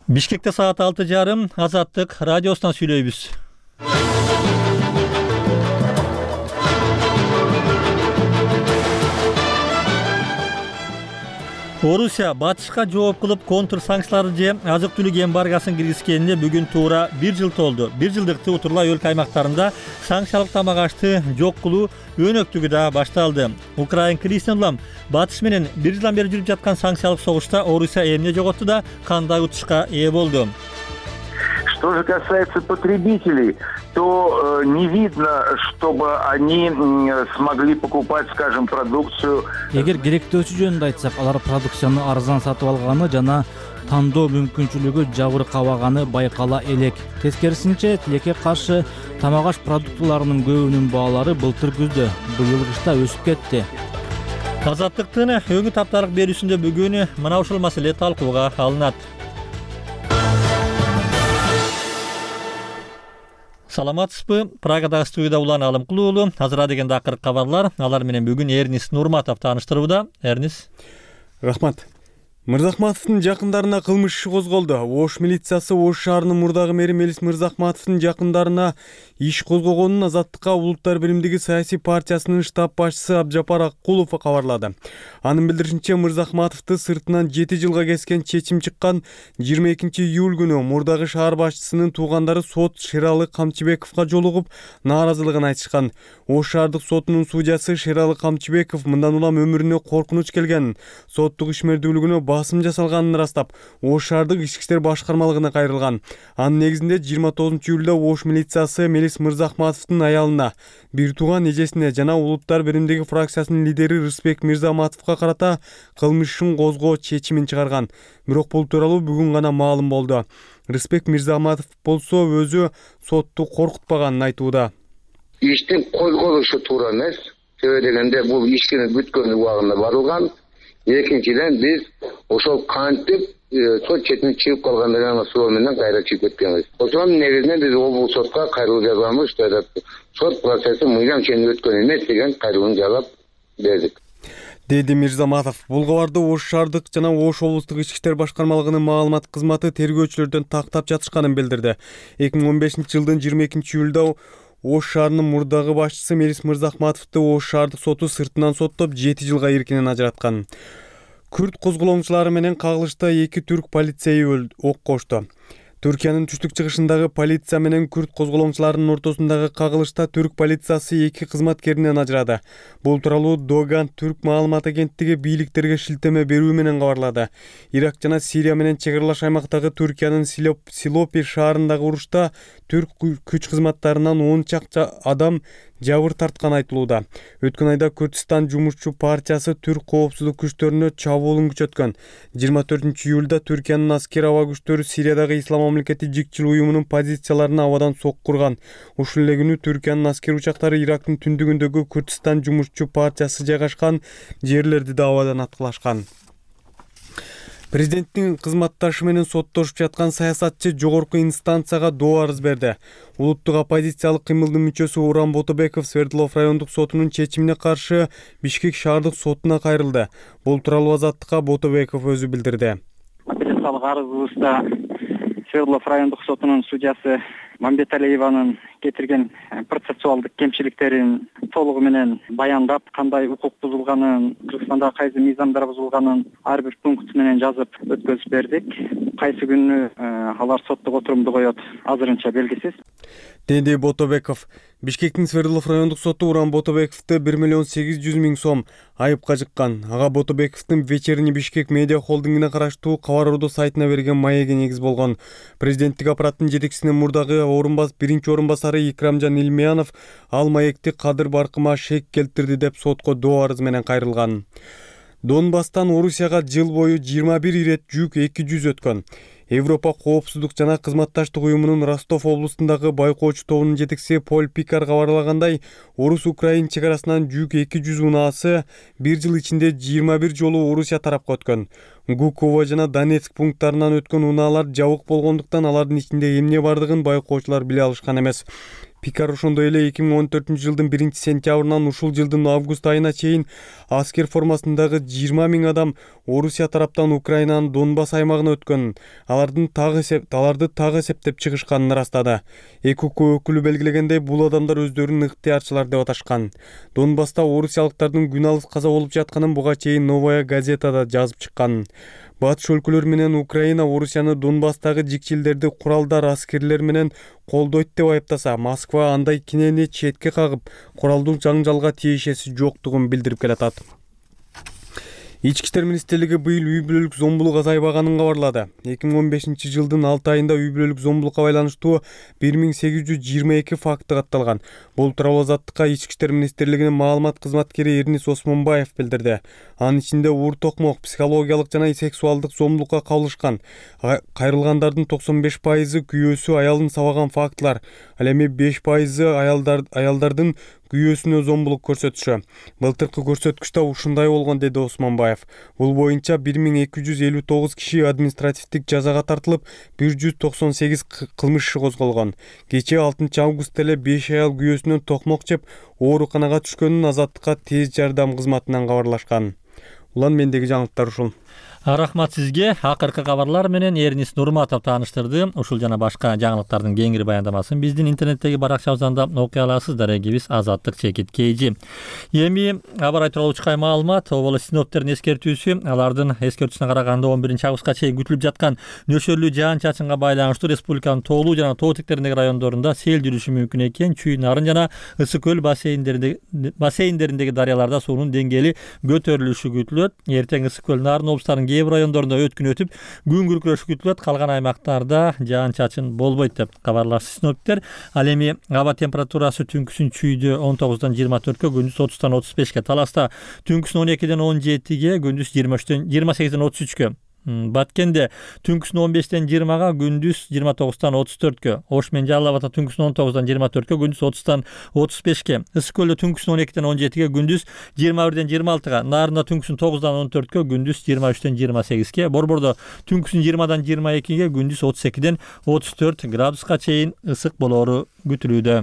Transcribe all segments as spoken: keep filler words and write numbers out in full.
Бишкекте саат алты жарым Азаттык радиосунан сүйлөйбүз. Орусия батышка жооп кылып контр санкцияларды же азык-түлүк эмбаргосын киргизгенине бүгүн туура бир жыл толду. Бир жылдыкты утурлай өлкө аймактарында санкциялык тамак ашты жок кылуу өнөктүгү да башталды. Украин кризисинен улам батыш менен бир жылдан бери жүрүп жаткан санкциялык согушта Орусия эмне жоготту да кандай утушка ээ болду? Что же касается потребителей, то э, не видно, чтобы они э, смогли покупать, скажем, продукцию. Эгер керектөөсү жөнүндө айтсак, алар продукцияны арзан сатып алганы жана тандоо мүмкүнчүлүгү жабыркабаганы байкала элек. Тескерисинче, тилекке каршы тамак аш продуктыларынын көбүнүн баалары былтыр күздө, быйыл кышта өсүп кетти. Азаттыктын өңү таптарык берүүсүндө бүгүн мына ушул маселе талкууга алынат. Саламатсызбы? Прагадагы студияда Улан Алымкулуулу. Азыр деген акыркы кабарлар. Алар менен бүгүн Эрнис Нурматов тааныштырууда. Эрнис. Рахмат. Мырзахматовдун жакындарына кылмыш иши козголду. Ош милициясы Ош шаарынын мурдагы мэри Мелис Мырзахматовдун жакындарына иш козгогонун Азаттыкка Улуттар биримдиги саясий партиясынын штаб башчысы Абджапар Аккулов кабарлады. Анын билдиришинче, Мырзахматовду сыртынан жети жылга кескен чечим чыккан жыйырма экинчи июль күнү мурдагы шаар башчысынын туугандары сот Шералы Камчыбековго жолугуп нааразылыгын айтышкан. Ош шаардык сотунун судьясы Шералы Камчыбеков мындан улам өмүрүнө коркунуч келгенин, соттук ишмердүүлүгүнө басым жасалганын ырастап, Ош шаардык ички иштер башкармалыгына кайрылган. Анын негизинде жыйырма тогузунчу июлда Ош милициясы Мелис Мырзахматовдун аялына, бир тууган эжесине жана Улуттар биримдиги фракциясынын лидери Рыспек Мирзаматовго карата кылмыш ишин козгоо чечимин чыгарган. Бирок бул тууралуу бүгүн гана маалым болду. Рыспек Мирзаматов болсо өзү сотту коркутпаганын айтууда. Иштин козголушу туура эмес. Себеби дегенде бул ишкини бүткөн убагында барылган. Экинчиден биз ошол кантип сот четине чыгып калган деген суроо менен кайра чыгып кеткенбиз. Ошонун негизинен биз облус сотко кайрылуу жазганбыз, сот процесси мыйзам ченинде өткөн эмес деген кайрылууну жазап бердик, деди Мирзаматов. Бул кабарды Ош шаардык жана Ош облустук ички иштер башкармалыгынын маалымат кызматы тергөөчүлөрдөн тактап жатышканын билдирди. эки миң он бешинчи жылдын жыйырма экинчи июлда Ош шаарынын мурдагы башчысы Мелис Мырзахматовду Ош шаардык соту сыртынан соттоп жети жылга эркинен ажыраткан. Күрд козголоңчулары менен кагылышта эки түрк полицейи ок кошту. Түркиянын түштүк-чыгышындагы полиция менен күрд козголоңчуларынын ортосундагы кагылышта түрк полициясы эки кызматкеринен ажырады. Бул тууралуу Доган түрк маалымат агенттиги бийликтерге шилтеме берүү менен кабарлады. Ирак жана Сирия менен чегарлаш аймактагы Түркиянын Силопи шаарындагы урушта түрк күч кызматтарынан он чакча адам жабыр тарткан айтылууда. Өткөн айда Күрдистан жумушчу партиясы түрк коопсуздук күчтөрүнө чабуулун күчөткөн. жыйырма төртүнчү июлда Түркиянын аскер аба күчтөрү Сириядагы Ислам мамлекети жикчил уюмунун позицияларына абадан соккурган. Ушул эле күнү Түркиянын аскер учактары Ирактын түндүгүндөгү Күрдистан жумушчу партиясы жайгашкан жерлерди да абадан аткылашкан. Президенттин кызматташы менен соттошуп жаткан саясатчы жогорку инстанцияга доо арыз берди. Улуттук оппозициялык кыймылдын мүчөсү Уран Ботобеков Свердлов райондук сотунун чечимине каршы Бишкек шаардык сотуна кайрылды. Бул тууралуу Азаттыкка Ботобеков өзү билдирди. Апелляциялык арызыбызда Свердлов райондук сотунун судьясы Мамбеталиеванын кетирген процессуалдык кемчиликтерин толугу менен баяндап, кандай укук бузулганын, Кыргызстанда кайсы мыйзамдар бузулганын ар бир пункт менен жазып өткөзүп бердик. Кайсы күнү алар соттук отурумду коет, азырынча белгисиз, деди Ботобеков. Бишкектин Свердлов райондук соту Уран Ботобековду бир миллион сегиз жүз миң сом айыпка жыккан. Ага Ботобековдун Вечерний Бишкек медиа холдингине караштуу Кабар Орду сайтына берген маеги негиз болгон. Президенттик аппараттын жетекчисинин мурдагы орунбас биринчи орунбасары Икрамжан Илмиянов ал маекти Кадыр Баркыма шек келтирди деп сотко доо арыз менен кайрылган. Донбасстан Орусияга жыл бою жыйырма бир ирет жүк эки жүз өткөн. Европа коопсуздук жана кызматташтык уюмунун Ростов облустундагы байкоочу тобунун жетекчиси Поль Пикар кабарлагандай, Орус-Украин чегарасынан жүк эки жүз унаасы бир жыл ичинде жыйырма бир жолу Орусия тарапка өткөн. Гуково жана Донецк пункттарынан өткөн унаалар жабык болгондуктан алардын ичинде эмне бардыгын байкоочулар биле алышкан эмес. Пикар ошондой эле эки миң он төртүнчү жылдын биринчи сентябрынан ушул жылдын август айына чейин аскер формасындагы жыйырма миң адам Орусия тараптан Украинанын Донбасс аймагына өткөнүн, алардын тагы аларды тагы эсептеп чыгышканын ырастады. Эки укук өкүлү белгилегендей, бул адамдар өздөрүн ыктыярчылар деп аташкан. Донбасста орусиялыктардын күн алыс каза болуп жатканын буга чейин Новая газетада жазып чыккан. Батыш өлкөлөр менен Украина Орусияны Донбасстагы жикчилдерди куралдар, аскерлер менен колдойт деп айыптаса, Москва андай кинени четке кагып, куралдуу жаңжалга тиешеси жоктугун билдирип келатат. Ички иштер министрлиги быйыл үй бүлөлүк зомбулук азайбаганын кабарлады. эки миң он бешинчи жылдын алты айында үй бүлөлүк зомбулукка байланыштуу бир миң сегиз жүз жыйырма эки факты катталган. Бул тууралуу Азаттыкка Ички иштер министрлигинин маалымат кызматкери Эрнис Осмонбаев билдирди. Анын ичинде уур токмок, психологиялык жана сексуалдык зомбулукка кабылышкан. Кайрылгандардын токсон беш пайызы күйөөсү аялын сабаган фактылар, ал эми беш пайызы аялдар аялдардын күйөөсүнө зомбулук көрсөтүшү. Былтыркы көрсөткүчтө ушундай болгон, деди Осмонбаев. Бул боюнча бир миң эки жүз элүү тогуз киши административдик жазага тартылып, бир жүз токсон сегиз кылмыш иши козголгон. Кечээ алтынчы августта эле беш аял күйөөсүнөн токмок жеп ооруканага түшкөнүн Азаттыкка тез жардам кызматынан кабарлашкан. Улан, мендеги жаңылыктар ушул. Рахмат сизге. Акыркы кабарлар менен Эрнис Нурматов тааныштырды. Ушул жана башка жаңылыктардын кеңири баяндамасын биздин интернеттеги баракчабыздан да окуй аласыздар. Эгибиз Азаттык чекит kg. Эми абар тууралуу чыккан маалымат, оболо синоптиктердин эскертүүсү, алардын эскертүүсүнө караганда он биринчи августка чейин күтүлүп жаткан нөшөрлүү жаан-чачынга байланыштуу республиканын тоолуу жана тоо тектериндеги райондорунда сел жүрүшү мүмкүн экен. Чүй нарын жана Ысык көл бассейндеринде бассейндериндеги дарыяларда суунун деңгээли көтөрүлүшү күтүлөт. Эртең Ысык көл нарын облустарынын кээ бир райондорунда өткүн өтүп, күн күркүрөшү күтүлөт. Калган аймактарда жаан-чачын болбойт деп кабарлашты синоптиктер. Ал эми аба температурасы түнкүсүн Чүйдө он тогуздан жыйырма төрткө, күндүз отуздан отуз бешке, Таласта түнкүсүн он экиден он жетиге, күндүз жыйырма үчтөн жыйырма сегизден отуз үчкө, Баткенде түнкүсүн он бештен жыйырмага, күндүз жыйырма тогуздан отуз төрткө, Ош менен Жалал Абадта түнкүсүн он тогуздан жыйырма төрткө, күндүз отуздан отуз бешке, Ысык көлдө түнкүсүн он экиден он жетиге, күндүз жыйырма бирден жыйырма алтыга, Нарында түнкүсүн тогуздан он төрткө, күндүз жыйырма үчтөн жыйырма сегизге, Борбордо түнкүсүн жыйырмадан жыйырма экиге, күндүз отуз экиден отуз төрт градуска чейин ысык болоору күтүлүүдө.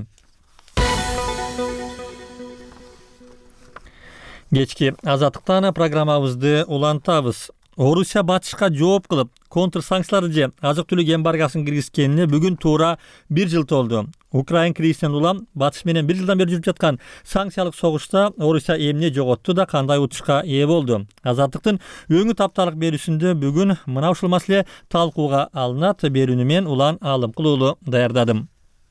Кечки Азаттыктан программабызды улантабыз. Орусия батышка жооп кылып, контр санкцияларды же азык-түлүк эмбаргосын киргизгенине бүгүн туура бир жыл толду. Украин кризисинен улам батыш менен бир жылдан бери жүрүп жаткан санкциялык согушта Орусия эмне жоготту да кандай утушка ээ болду? Азаттыктын өңү тапталык берүүсүндө бүгүн мына ушул маселе талкууга алынат. Берүүнү мен Улан Алымкулуулу даярдадым.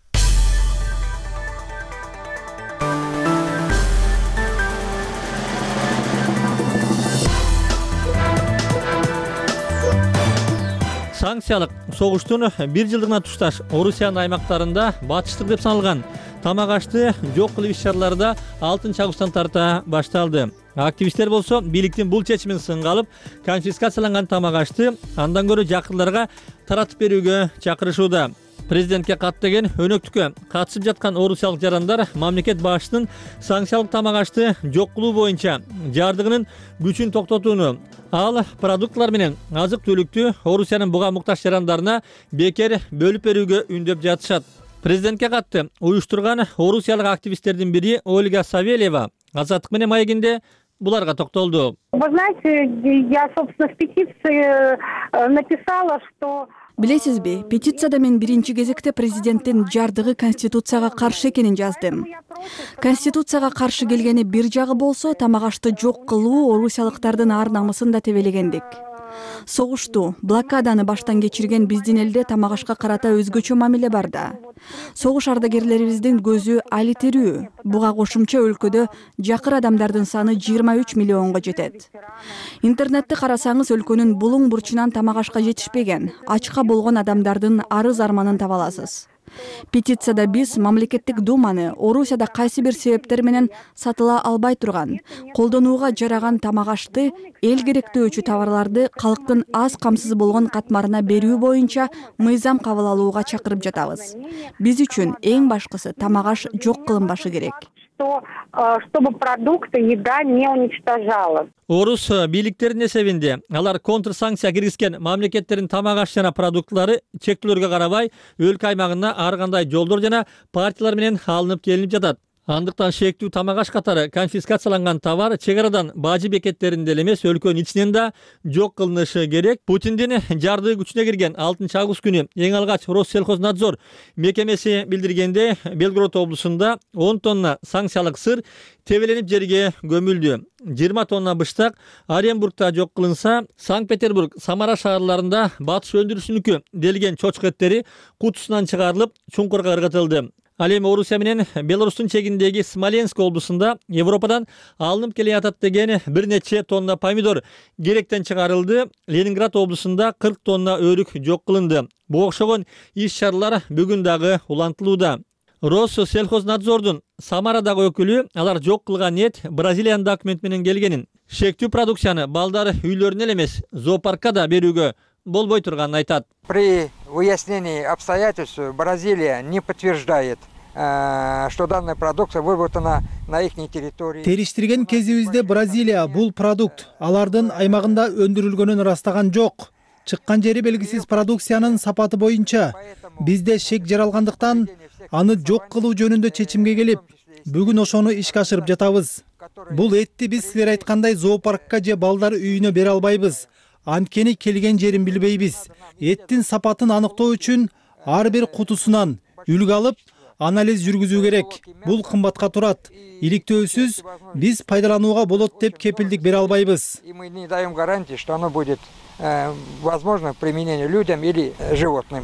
Санкциялык согуштун бир жылдыгына тушташ Орусиянын аймактарында батыштык деп саналган тамак ашты жок кылуу иш-чаралары да алтынчы августтан тарта башталды. Активисттер болсо бийликтин бул чечимин сынга алып, конфискацияланган тамак ашты андан көрө жакындарга таратып берүүгө чакырышууда. Президентке кат деген өнөктүккө катышып жаткан орусиялык жарандар мамлекет башчысынын санкциялык тамак ашты жок кылуу боюнча жардыгынын күчүн токтотууну, ал продуктлар менен азык-түлүктү Орусиянын буга муктаж жарандарына бекер бөлүп берүүгө үндөп жатышат. Президентке катты уюштурган орусиялык активисттердин бири Ольга Савельева Азаттык менен маегинде буларга токтолду. Вы знаете, я, собственно, в петиции написала, что... Билесизби, петицияда мен биринчи кезекте президенттин жардыгы конституцияга каршы экенин жаздым. Конституцияга каршы келгени бир жагы болсо, тамак ашты жок кылуу орусиялыктардын ар намысын да тебелегендик. Согушту, блокаданы баштан кечирген биздин элде тамак ашка карата өзгөчө мамиле бар да. Согуш ардагерлерибиздин көзү али тирүү. Буга кошумча өлкөдө жакыр адамдардын саны жыйырма үч миллионго жетет. Интернетти карасаңыз өлкөнүн булуң бурчунан тамак ашка жетишпеген, ачка болгон адамдардын арыз арманын таба аласыз. Петицияда биз мамлекеттик думаны Орусияда кайсы бир себептер менен сатыла албай турган, колдонууга жараган тамак ашты, эл керектөөчү товарларды калктын аз камсыз болгон катмарына берүү боюнча мыйзам кабыл алууга чакырып жатабыз. Биз үчүн эң башкысы тамак аш жок кылынбашы керек. что чтобы продукты, еда не уничтожалась. Орус бийликтеринин эсебинде алар контрсанкция киргизген мамлекеттердин тамак аш жана продуктлары чектөөлөргө карабай өлкө аймагына ар кандай жолдор жана партиялар менен алынып келинип жатат. Андыктан шектүү тамак аш катары конфискацияланган товар чек арадан бажы бекеттеринде эле эмес, өлкөнүн ичинен да жок кылынышы керек. Путиндин жардыгы күчүнө кирген алтынчы август күнү эң алгач Россельхознадзор мекемеси билдиргенде Белгород облусунда он тонна санкциялык сыр тебеленип жерге көмүлдү. жыйырма тонна быштак Оренбургда жок кылынса, Санкт-Петербург, Самара шаарларында батыш өндүрүшүнүкү делген чочко эттери кутусунан чыгарылып, чуңкурга ыргытылды. Ал эми Орусия менен Беларустун чегиндеги Смоленск облусунда Европадан алынып келе жатат деген бир нече тонна помидор керектен чыгарылды. Ленинград облусунда кырк тонна өрүк жок кылынды. Буга окшогон иш-чаралар бүгүн дагы улантылууда. Россельхознадзордун Самарадагы өкүлү алар жок кылган эт Бразилиянын документ менен келгенин, шектүү продукцияны балдар үйлөрүнө эле эмес, зоопаркка да берүүгө болбой турганын айтат. При выяснении обстоятельств Бразилия не подтверждает, что данная продукция выработана на их территории. Териштирген кезибизде Бразилия бул продукт алардын аймагында өндүрүлгөнүн ырастаган жок. Чыккан жери белгисиз продукциянын сапаты боюнча бизде шек жаралгандыктан аны жок кылуу жөнүндө чечимге келип, бүгүн ошону ишке ашырып жатабыз. Бул этти биз силер айткандай зоопаркка же балдар үйүнө бере албайбыз. Анткени келген жерин билбейбиз. Эттин сапатын аныктоо үчүн ар бир кутусунан үлгү алып, анализ жүргүзүү керек. Бул кымбатка турат. Иликтөөсүз биз пайдаланууга болот деп кепилдик бере албайбыз. И мы не даем гарантии, что оно будет возможно к применению людям или животным.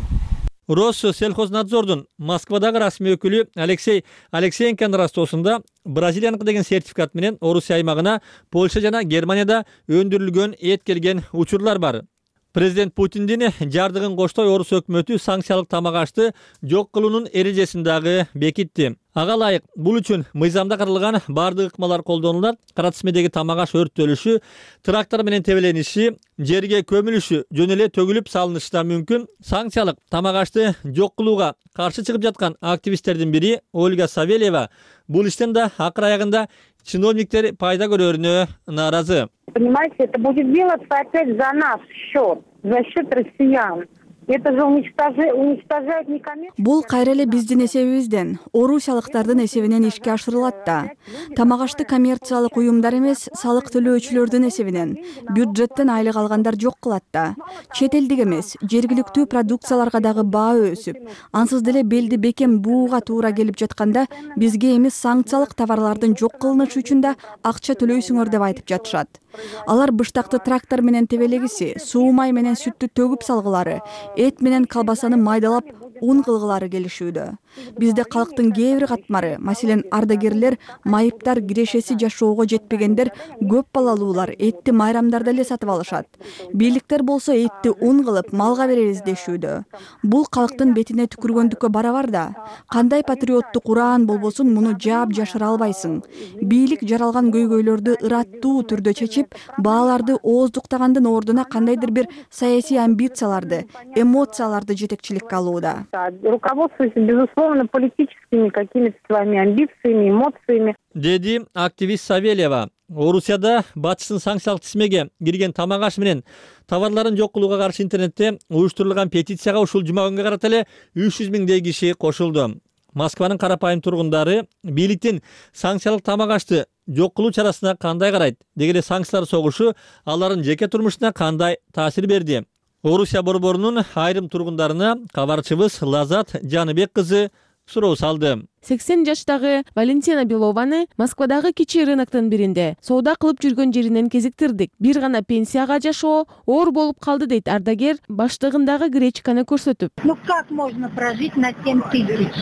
Россельхознадзордун Москвадагы расмий өкүлү Алексей Алексеенконун ырастоосунда Бразилияныкы деген сертификат менен Орусия аймагына Польша жана Германияда өндүрүлгөн эт келген учурлар бар. Президент Путиндин жардыгын коштой Орус өкмөтү санкциялык тамак ашты жок кылуунун эрежесин дагы бекитти. Ага ылайык бул үчүн мыйзамда каралган бардык ыкмалар колдонулат. Каратсмедеги тамак аш өрттөлүшү, трактор менен тебелениши, жерге көмүлүшү жөн эле төгүлүп салынышы да мүмкүн. Санкциялык тамак ашты жок кылууга каршы чыгып жаткан активисттердин бири Ольга Савельева бул иштен да акыр аягында чиновниктер пайда көрөрүнө нааразы. Понимаете, это будет делаться опять за наш счет, за счет россиян. Это же уничтожает не коммерческое... Бул кайра эле биздин эсебибизден, орусиялыктардын эсебинен ишке ашырылат да. Тамак ашты коммерциялык уюмдар эмес, салык төлөөчүлөрдүн эсебинен, бюджеттен айлык алгандар жок кылат да. Чет элдик эмес, жергиликтүү продукцияларга дагы баа өсүп, ансыз деле белди бекем бууга туура келип жатканда, бизге эми санкциялык товарлардын жок кылынышы үчүн да акча төлөйсүңөр деп айтып жатышат. Алар быштакты трактор менен тебелегиси, суу май менен сүттү төгүп салгылары, эт менен колбасаны майдалап ун кылгылары келишүүдө. Бизде калктын кээ бир катмары, маселен ардагерлер, майыптар, кирешеси жашоого жетпегендер, көп балалуулар этти майрамдарда эле сатып алышат. Бийликтер болсо этти ун кылып малга беребиз дешүүдө. Бул калктын бетине түкүргөндүккө барабар да. Кандай патриоттук ураан болбосун муну жаап жашыра албайсың. Бийлик жаралган көйгөйлөрдү ыраттуу түрдө чечип, бааларды ооздуктагандын ордуна кандайдыр бир саясий амбицияларды, эмоцияларды жетекчиликке алууда. Руководствуясь, безусловно, политическими какими-то своими амбициями, эмоциями. Деди активист Савельева. Орусияда батыштын санкциялык тизмеге кирген тамак аш менен товарларын жок кылууга каршы интернетте уюштурулган петицияга ушул жума күнгө карата эле үч жүз миңдей киши кошулду. Москванын карапайым тургундары бийликтин санкциялык тамак ашты жок кылуу чарасына кандай карайт? Деги эле санкциялар согушу алардын жеке турмушуна кандай таасир берди? Орусия борборунун айрым тургундарына кабарчыбыз Лазат Жаныбек кызы суроо салды. сексен жаштагы Валентина Белованы Москвадагы кичи рыноктун биринде соода кылып жүргөн жеринен кезиктирдик. Бир гана пенсияга жашоо оор болуп калды дейт ардагер, баштыгындагы гречканы көрсөтүп. Ну как можно прожить на семь тысяч?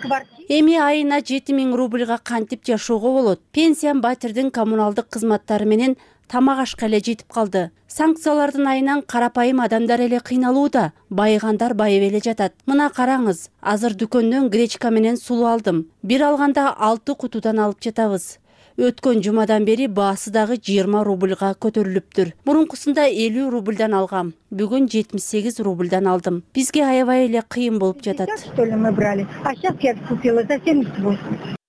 Эми айына жети миң рубльга кантип жашоого болот? Пенсиям батирдин коммуналдык кызматтары менен тамак ашка эле жетип калды. Санкциялардын айынан карапайым адамдар эле кыйналууда, байыгандар байып эле жатат. Мына караңыз, азыр дүкөндөн гречка менен сулуу алдым. Бир алганда алты кутудан алып жатабыз. Өткөн жумадан бери баасы дагы жыйырма рубльга көтөрүлүптүр. Мурункусунда элүү рубльдан алгам. Бүгүн жетимиш сегиз рубльдан алдым. Бизге аябай эле кыйын болуп жатат.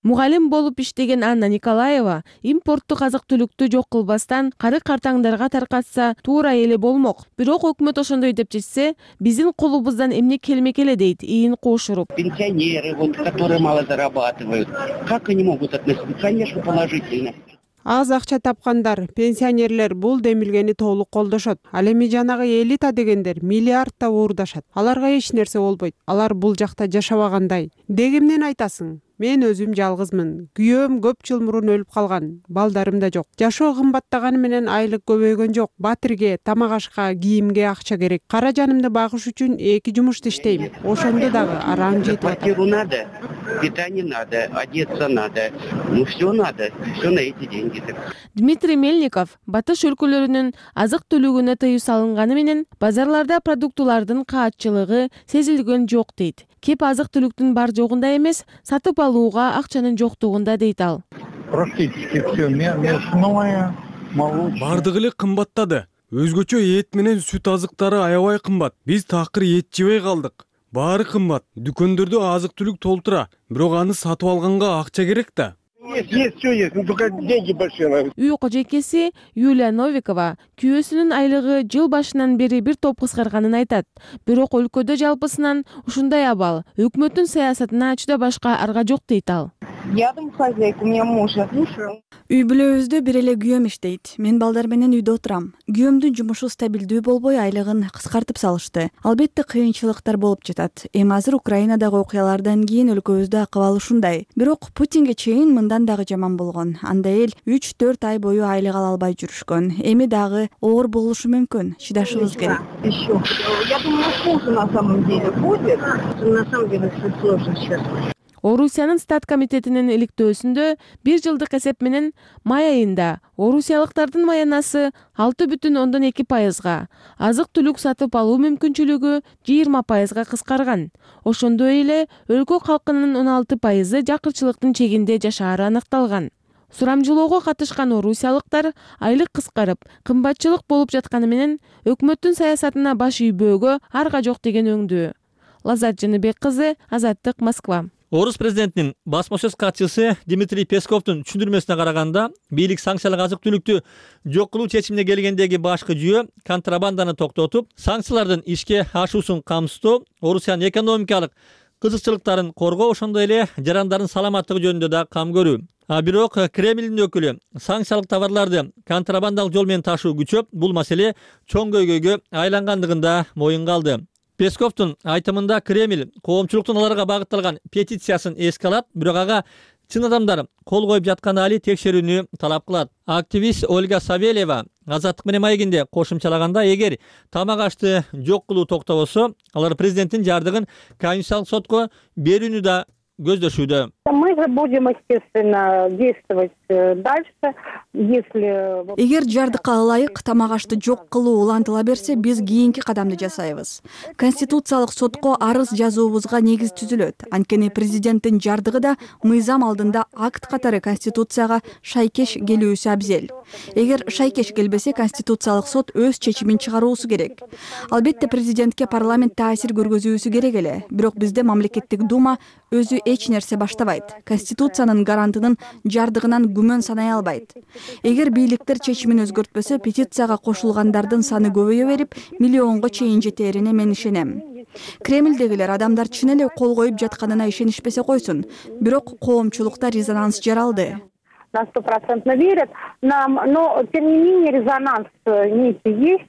Мугалим болуп иштеген Анна Николаева импорттук азык-түлүктү жок кылбастан кары картаңдарга таркатса туура эле болмок. Бирок өкмөт ошондой деп чечсе, биздин колубуздан эмне келмек эле дейт Иин Кошуруп. Пенсионеры, вот, которые мало зарабатывают, как они могут относиться? Конечно, положительно. Аз акча тапкандар, пенсионерлер бул демилгени толук колдошот. Ал эми жанагы элита дегендер миллиардта уурдашат. Аларга эч нерсе болбойт. Алар бул жакта жашабагандай. Дегимден айтасың? Мен өзүм жалгызмын. Күйөөм көп жыл мурун өлүп калган. Балдарым да жок. Жашоо кымбаттаганы менен айлык көбөйгөн жок. Батирге, тамак ашка, кийимге акча керек. Кара жанымды багыш үчүн эки жумушта иштейм. Ошондо дагы араң жетип атат. Квартиру надо, питание надо, одеться надо. Ну все надо, все на эти деньги. Дмитрий Мельников батыш өлкөлөрүнүн азык-түлүгүнө тыюу салынганы менен базарларда продуктулардын каатчылыгы сезилген жок дейт. Кеп азык-түлүктүн бар жогунда эмес, сатып алууга акчанын жоктугунда дейт ал. Практически все мясное, молочное. Бардыгы эле кымбаттады. Өзгөчө эт менен сүт азыктары аябай кымбат. Биз такыр эт жебей калдык. Баары кымбат. Дүкөндөрдө азык-түлүк толтура, бирок аны сатып алганга акча керек да. Есть, есть, все есть, но только деньги большие. Үй кожойкеси Юлия Новикова күйөөсүнүн айлыгы жыл башынан бери бир топ кыскарганын айтат. Бирок өлкөдө жалпысынан ушундай абал өкмөттүн саясатына чыда башка арга жок дейт ал. Я домохозяйка, у меня муж отмушил. Үй бүлөбүздө бир эле күйөөм иштейт. Мен балдар менен үйдө отурам. Күйөөмдүн жумушу стабилдүү болбой айлыгын кыскартып салышты. Албетте кыйынчылыктар болуп жатат. Эми азыр Украинадагы окуялардан кийин өлкөбүздө акыбал ушундай. Бирок Путинге чейин мындан дагы жаман болгон. Анда эл үч төрт ай бою айлык ала албай жүрүшкөн. Эми дагы оор болушу мүмкүн. Чыдашыбыз керек. Еще. Я думаю, хуже на самом деле будет. На самом деле все сложно сейчас. Орусиянын Стат комитетинин иликтөөсүндө бир жылдык эсеп менен май айында орусиялыктардын маянасы алты бүтүн ондон эки пайызга, азык-түлүк сатып алуу мүмкүнчүлүгү жыйырма пайызга кыскарган. Ошондой эле өлкө калкынын он алты пайызы жакырчылыктын чегинде жашаары аныкталган. Сурамжылоого катышкан орусиялыктар айлык кыскарып, кымбатчылык болуп жатканы менен өкмөттүн саясатына баш ийбөөгө арга жок деген өңдүү. Лазат Жаныбек кызы, Азаттык, Москва. Орус президентинин басма сөз катчысы Дмитрий Песковдун түшүндүрмөсүнө караганда, бийлик санкциялык азык-түлүктү жок кылуу чечимине келгендеги башкы жүйө контрабанданы токтотуп, санкциялардын ишке ашуусун камсыздоо, Орусиянын экономикалык кызыкчылыктарын коргоо, ошондой эле жарандардын саламаттыгы жөнүндө да кам көрүү. А бирок Кремлдин өкүлү санкциялык товарларды контрабандалык жол менен ташуу күчөп, бул маселе чоң көйгөйгө айлангандыгын да моюнга алды. Песковдун айтымында Кремль коомчулуктун аларга багытталган петициясын эске алат, бирок ага чын адамдар кол коюп жатканы али текшерүүнү талап кылат. Активист Ольга Савельева Азаттык менен маегинде кошумчалаганда, эгер тамак ашты жок кылуу токтобосо, алар президенттин жардыгын Конституциялык сотко берүүнү да көздөшүүдө. Мы же будем, естественно, действовать дальше, если... Эгер жардыкка ылайык тамак ашты жок кылуу улантыла берсе, биз кийинки кадамды жасайбыз. Конституциялык сотко арыз жазуубузга негиз түзүлөт. Анткени президенттин жардыгы да мыйзам алдында акт катары Конституцияга шайкеш келүүсү абзел. Эгер шайкеш келбесе, Конституциялык сот өз чечимин чыгаруусу керек. Албетте президентке парламент таасир көргөзүүсү керек эле. Бирок бизде мамлекеттик дума өзү эч нерсе баштабайт. Конституциянын гарантынын жардыгынан күмөн санай албайт. Эгер бийликтер чечимин өзгөртпөсө, петицияга кошулгандардын саны көбөйө берип, миллионго чейин жетерине мен ишенем. Кремлдегилер адамдар чын эле кол коюп жатканына ишенишпесе койсун, бирок коомчулукта резонанс жаралды. На сто процентов верят нам, но тем не менее резонанс некий есть.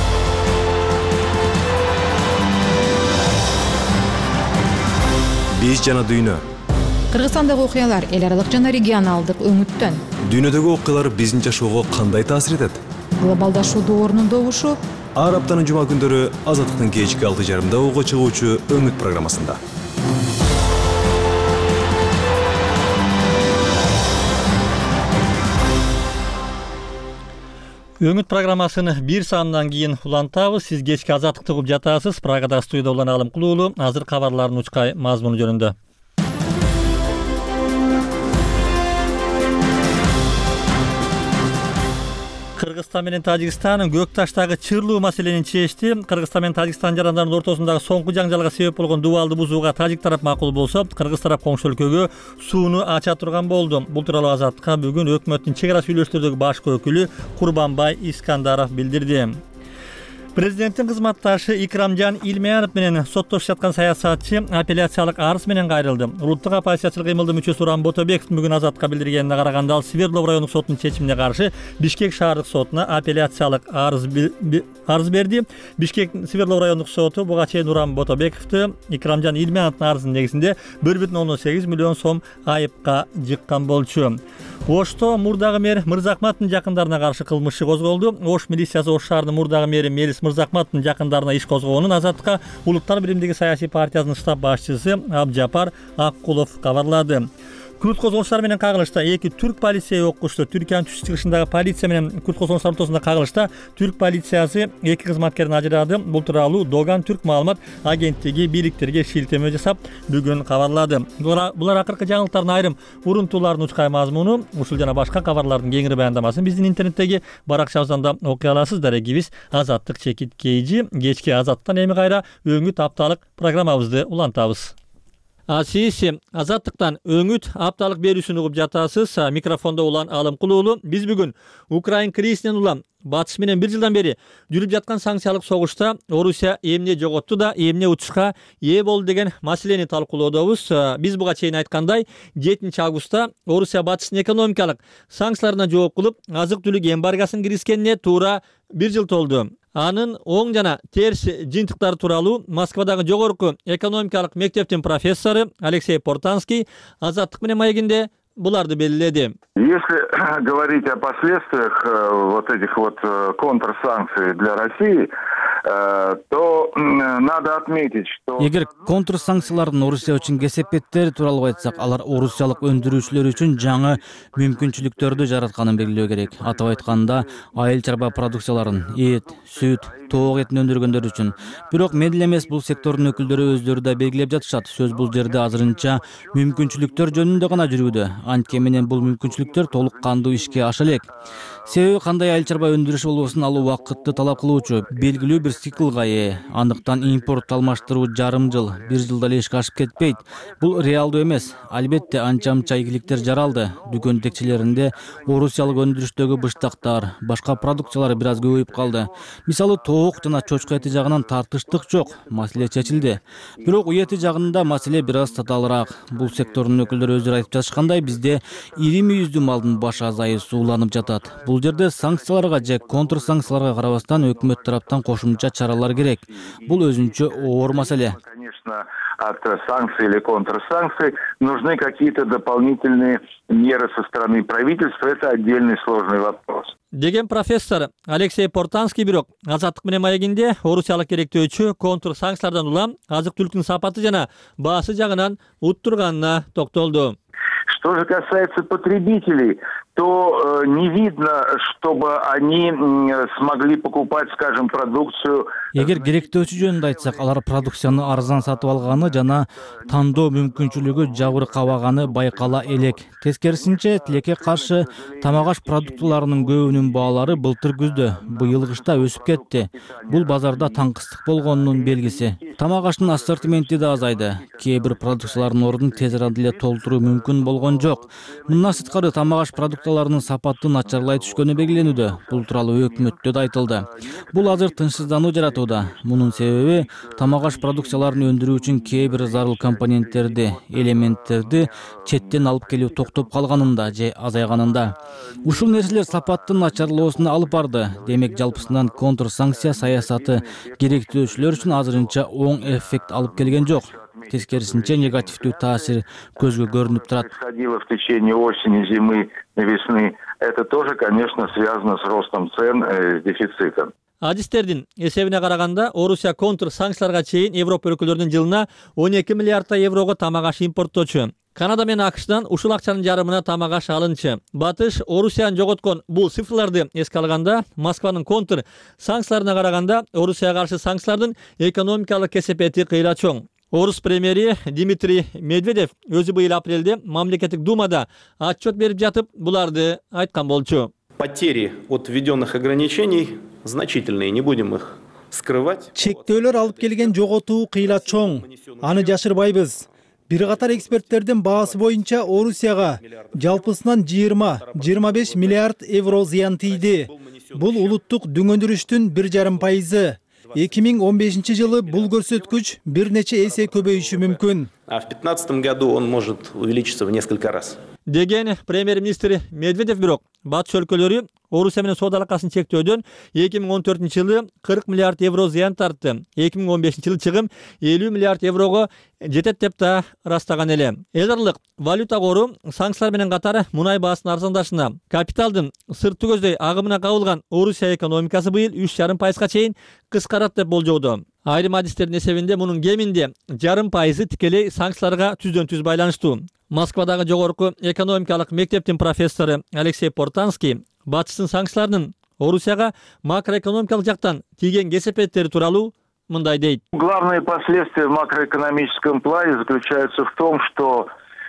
Биз жана дүйнө. Кыргызстандагы окуялар эл аралык жана регионалдык өңүттөн. Дүйнөдөгү окуялар биздин жашоого кандай таасир этет? Глобалдашуу доорунун добушу. Ар аптанын жума күндөрү Азаттыктын кечки алты жарымда ого чыгуучу Өңүт программасында. Өңүт программасын бир саамдан кийин улантабыз. Сиз кечки Азаттыкты угуп жатасыз. Прагада студияда улан Алым Кулуулу. Азыр кабарлардын учкай мазмуну жөнүндө. Кыргызстан менен Тажикстан көк таштагы чырлуу маселени чечти. Кыргызстан менен Тажикстан жарандарынын ортосундагы соңку жаңжалга себеп болгон дубалды бузууга тажик тарап макул болсо, кыргыз тарап коңшу өлкөгө сууну ача турган болду. Бул тууралуу Азаттыкка бүгүн өкмөттүн чек ара сүйлөшүүлөрдөгү башкы өкүлү Курбанбай Искандаров билдирди. Президенттин кызматташы Икрамжан Илмеянов менен соттошуп жаткан саясатчы апелляциялык арыз менен кайрылды. Улуттук оппозициячыл кыймылдын мүчөсү Уран Ботобеков бүгүн Азаттыкка билдиргенине караганда, ал Свердлов райондук сотунун чечимине каршы Бишкек шаардык сотуна апелляциялык арыз арыз берди. Бишкек Свердлов райондук соту буга чейин Уран Ботобековду Икрамжан Илмеяновдун арызынын негизинде бир бүтүн ондон сегиз миллион сом айыпка жыккан болчу. Ошто мурдагы мэр Мырзакматтын жакындарына каршы кылмыш иши козголду. Ош милициясы Ош шаарынын мурдагы мэри Мелис Мырзакматтын жакындарына иш козгоонун Азаттыкка Улуттар биримдиги саясий партиясынын штаб башчысы Абжапар Аккулов кабарлады. Күрт козголуштар менен кагылышта эки түрк полиция окушту. Түркиянын түш чыгышындагы полиция менен күрт козголуштар ортосунда кагылышта түрк полициясы эки кызматкерин ажырады. Бул тууралуу Доган Түрк маалымат агенттиги бийликтерге шилтеме жасап бүгүн кабарлады. Булар акыркы жаңылыктардын айрым урунтууларынын учкай мазмуну. Ушул жана башка кабарлардын кеңири баяндамасын биздин интернеттеги баракчабыздан да окуй аласыздар. Эгибиз Азаттык чекит кейжи. Кечки Азаттыктан эми кайра өңүт апталык программабызды улантабыз. Асиз Азаттыктан өңүт апталык берүүсүн угуп жатасыз. Микрофондо улан Алым Кулуулу. Биз бүгүн Украин кризисинен улам батыш менен бир жылдан бери жүрүп жаткан санкциялык согушта Орусия эмне жоготту да эмне утушка ээ болду деген маселени талкуулоодобуз. Биз буга чейин айткандай, жетинчи августта Орусия батыштын экономикалык санкцияларына жооп кылып, азык-түлүк эмбаргосын киргизгенине туура бир жыл толду. Анын оң жана терс жыйынтыктары тууралуу Москвадагы жогорку экономикалык мектептин профессору Алексей Портанский Азаттык менен маегинде буларды белгиледи. Если говорить о последствиях вот этих вот контрсанкций для России, то надо отметить, что... Эгер контрсанкциялардын Орусия үчүн кесепеттери тууралуу айтсак, алар орусиялык өндүрүүчүлөр үчүн жаңы мүмкүнчүлүктөрдү жаратканын белгилөө керек. Атап айтканда, айыл чарба продукцияларын, эт, сүт, тоок этин өндүргөндөр үчүн. Бирок мен эле эмес, бул сектордун өкүлдөрү өздөрү да белгилеп жатышат. Сөз бул жерде азырынча мүмкүнчүлүктөр жөнүндө гана жүрүүдө. Анткени менен бул мүмкүнчүлүктөр толук кандуу ишке аша элек. Себеби кандай айыл чарба өндүрүш болбосун, ал убакытты талап кылуучу, белгилүү бир циклга ээ. Андыктан импорт алмаштыруу жарым жыл, бир жылда эле ишке ашып кетпейт. Бул реалдуу эмес. Албетте анча-мынча ийгиликтер жаралды. Дүкөн текчелеринде орусиялык өндүрүштөгү быштактар, башка продукциялар бир аз көбөйүп калды. Мисалы, тоок жана чочко эти жагынан тартыштык жок, маселе чечилди. Бирок үй эти жагында маселе бир аз татаалыраак. Бул сектордун өкүлдөрү өздөрү айтып жатышкандай, бизде ири мүйүздүү малдын баш азайысы уланып жатат. Бул жерде санкцияларга же контрсанкцияларга карабастан өкмөт тараптан кошумча чаралар керек. Бул өзүнчө оор маселе. Конечно, от санкций или контрсанкций нужны какие-то дополнительные меры со стороны правительства. Это отдельный сложный вопрос. Деген профессор Алексей Портанский бирок Азаттык менен маегинде орусиялык керектөөчү контрсанкциялардан улам азык-түлүктүн сапаты жана баасы жагынан уттурганына токтолду. Что же касается потребителей, то э, не видно, чтобы они э, смогли покупать, скажем, продукцию. Эгер керектөөчү жөнүндө айтсак, алар продукцияны арзан сатып алганы жана тандоо мүмкүнчүлүгү жабыркабаганы байкала элек. Тескерисинче, тилекке каршы тамак аш продуктыларынын көбүнүн баалары былтыр күздө, быйыл кышта өсүп кетти. Бул базарда таңкыстык болгонунун белгиси. Тамак аштын ассортименти да азайды. Кээ бир продукциялардын ордун тез арада эле толтуруу мүмкүн болгон жок. Мындан сырткары тамак аш продукцияларынын сапаты начарлай түшкөнү белгиленүүдө. Бул тууралуу өкмөттө да айтылды. Бул азыр тынчсыздануу жаратууда. Мунун себеби тамак аш продукцияларын өндүрүү үчүн кээ бир зарыл компоненттерди, элементтерди четтен алып келүү токтоп калганында же азайганында. Ушул нерселер сапаттын начарлоосуна алып барды. Демек, жалпысынан контрсанкция саясаты керектөөчүлөр үчүн азырынча оң эффект алып келген жок. Тескерисинче, негативдүү таасир көзгө көрүнүп турат. Происходило в течение осени, зимы, весны. Это тоже, конечно, связано с ростом цен, э, с дефицитом. Адистердин эсебине караганда, Орусия контр санкцияларга чейин Европа өлкөлөрүнүн жылына он эки миллиардтай еврого тамак аш импорттоочу. Канада менен АКШтан ушул акчанын жарымына тамак аш алынчы. Батыш Орусияны жоготкон бул цифрларды эске алганда, Москванын контр санкцияларына караганда Орусияга каршы санкциялардын экономикалык кесепети кыйла чоң. Орус премьери Дмитрий Медведев өзү быйыл апрелде мамлекеттик думада отчет берип жатып, буларды айткан болчу. Потери от введенных ограничений значительные, не будем их скрывать. Чектөөлөр алып келген жоготуу кыйла чоң. Аны жашырбайбыз. Бир катар эксперттердин баасы боюнча Орусияга жалпысынан жыйырма жыйырма беш миллиард евро зыян тийди. Бул улуттук дүңөндүрүштүн бир жарым пайызы. эки миң он бешинчи жылы бул көрсөткүч бир нече эсе көбөйүшү мүмкүн. А в пятнадцатом году он может увеличиться в несколько раз. Деген премьер-министр Медведев бирок батыш өлкөлөрү Орусия менен соода алакасын чектөөдөн эки миң он төртүнчү жылы кырк миллиард евро зыян тартты. эки миң он бешинчи жылы чыгым элүү миллиард еврого жетет деп да ырастаган эле. Эл аралык валюта кору санкциялар менен катар мунай баасынын арзандашына, капиталдын сыртты көздөй агымына кабылган Орусия экономикасы быйыл үч жарым пайызга чейин кыскарат деп болжоодо. Айрым адистердин эсебинде мунун кеминде жарым пайызы тикелей санкцияларга түздөн түз байланыштуу. Москвадагы жогорку экономикалык мектептин профессору Алексей Портанский батыштын санкцияларынын Орусияга макроэкономикалык жактан тийген кесепеттери тууралуу мындай дейт. Главные последствия в макроэкономическом плане заключаются в том, что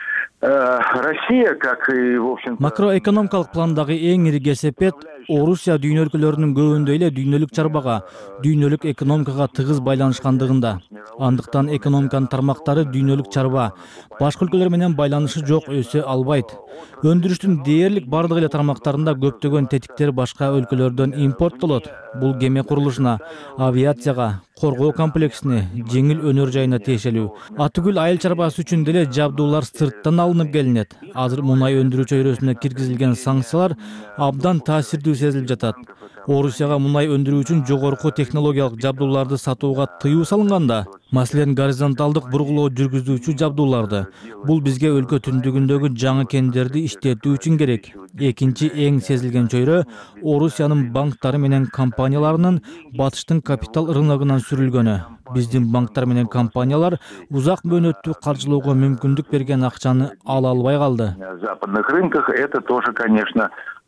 э, Россия, как и в общем-то... Макроэкономикалык пландагы эң ири кесепет Орусия дүйнө өлкөлөрүнүн көбүндө эле дүйнөлүк чарбага, дүйнөлүк экономикага тыгыз байланышкандыгында. Андыктан экономиканын тармактары дүйнөлүк чарба, башка өлкөлөр менен байланышы жок өсө албайт. Өндүрүштүн дээрлик бардык эле тармактарында көптөгөн тетиктер башка өлкөлөрдөн импорттолот. Бул кеме курулушуна, авиацияга, коргоо комплексине, жеңил өнөр жайына тиешелүү. Атүгүл айыл чарбасы үчүн деле жабдуулар сырттан алынып келинет. Азыр мунай өндүрүү чөйрөсүнө киргизилген санкциялар абдан таасирдүү сезилип жатат. Орусияга мунай өндүрүү үчүн жогорку технологиялык жабдууларды сатууга тыюу салынганда, маселен горизонталдык бургулоо жүргүзүүчү жабдууларды, бул бизге өлкө түндүгүндөгү жаңы кендерди иштетүү үчүн керек. Экинчи эң сезилген чөйрө Орусиянын банктары менен компанияларынын батыштын капитал рыногунан сүрүлгөнү. Биздин банктар менен компаниялар узак мөөнөттүү каржылоого мүмкүндүк берген акчаны ала албай калды. На западных рынках это тоже, конечно,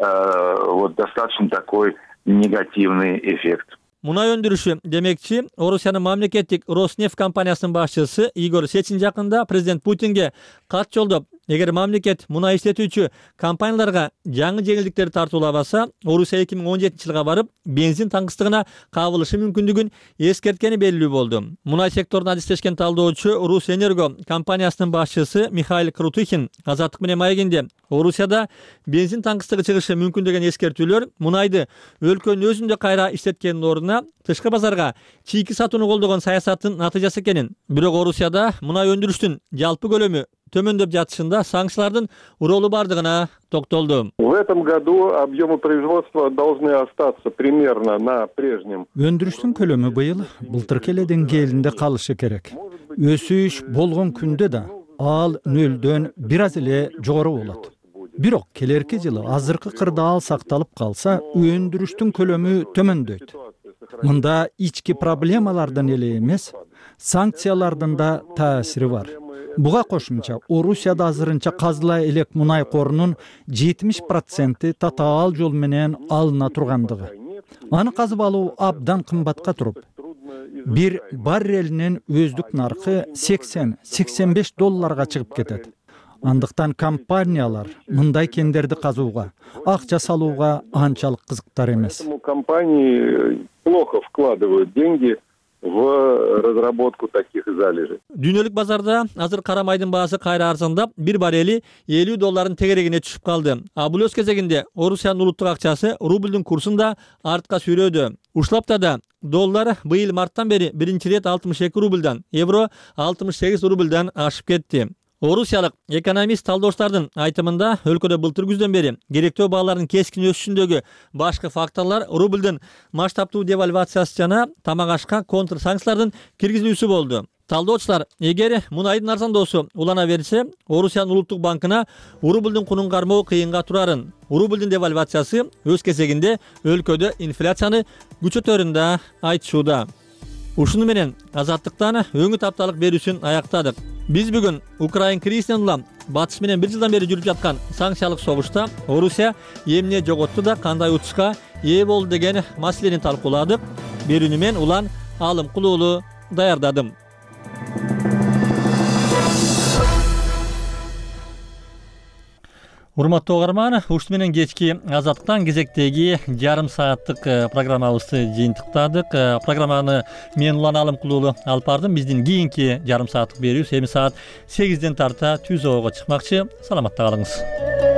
вот достаточно такой негативный эффект. Мунай өндүрүшү демекчи, Орусиянын мамлекеттик Роснефть компаниясынын башчысы Игорь Сечин жакында президент Путинге кат жолдоп, эгер мамлекет мунай иштетүүчү компанияларга жаңы жеңилдиктерди тартуулабаса, Орусия эки миң он жетинчи жылга барып бензин таңкыстыгына кабылышы мүмкүндүгүн эскерткени белгилүү болду. Мунай секторуна адистешкен талдоочу Русэнерго компаниясынын башчысы Михаил Крутыхин Азаттык менен маегинде Орусияда бензин таңкыстыгы чыгышы мүмкүн деген эскертүүлөр мунайды өлкөнүн өзүндө кайра иштеткендин ордуна тышкы базарга чийки сатууну колдогон саясаттын натыйжасы экенин, бирок Орусияда мунай өндүрүштүн жалпы көлөмү төмөндөп жатышында санкциялардын ролу бардыгына токтолду. В этом году объемы производства должны остаться примерно на прежнем. Өндүрүштүн көлөмү быйыл былтыркы эле деңгээлинде калышы керек. Өсүш болгон күндө да ал нөлдөн бир аз эле жогору болот. Бирок келерки жылы азыркы кырдаал сакталып калса, өндүрүштүн көлөмү төмөндөйт. Мында ички проблемалардан эле эмес, санкциялардын да таасири бар. Буга кошумча Орусияда азырынча казыла элек мунай корунун жетимиш проценти татаал жол менен алына тургандыгы. Аны казып алуу абдан кымбатка туруп, бир баррелинин өздүк наркы сексен сексен беш долларга чыгып кетет. Андыктан компаниялар мындай кендерди казууга, акча салууга анчалык кызыктар эмес. Компании плохо вкладывают деньги в разработку таких залежей. Дүйнөлүк базарда азыр кара майдын баасы кайра арзандап, бир баррели элүү доллардын тегерегине түшүп калды. А бул өз кезегинде Орусиянын улуттук акчасы рублдун курсун да артка сүйрөдү. Ушул аптада доллар быйыл марттан бери биринчи ирет алтымыш эки рублдан, евро алтымыш сегиз рублдан ашып кетти. Орусиялык экономист талдооштардын айтымында өлкөдө былтыр күздөн бери керектөө баалардын кескин өсүшүндөгү башкы факторлор рублдун масштабтуу девальвациясы жана тамак ашка контр санкциялардын киргизилүүсү болду. Талдоочулар, эгер мунайдын арзандоосу улана берсе, Орусиянын улуттук банкына рублдун кунун кармоо кыйынга турарын. Рублдун девальвациясы өз кезегинде өлкөдө инфляцияны күчөтөрүн да айтышууда. Ушуну менен Азаттыктан өңүт апталык берүүсүн аяктадык. Биз бүгүн Украин кризисинен улам батыш менен бир жылдан бери жүрүп жаткан санкциялык согушта Орусия эмне жоготту да кандай утушка ээ болду деген маселени талкууладык. Берүүнү мен Улан Алымкул уулу даярдадым. Урматтуу угарман, ушул менен кечки Азаттыктан кезектеги жарым сааттык программабызды жыйынтыктадык. Программаны мен Улан Алымкулуу алып бардым. Биздин кийинки жарым сааттык берүүбүз эми саат сегизден тарта Түз Оого чыкмакчы. Саламатта калыңыз.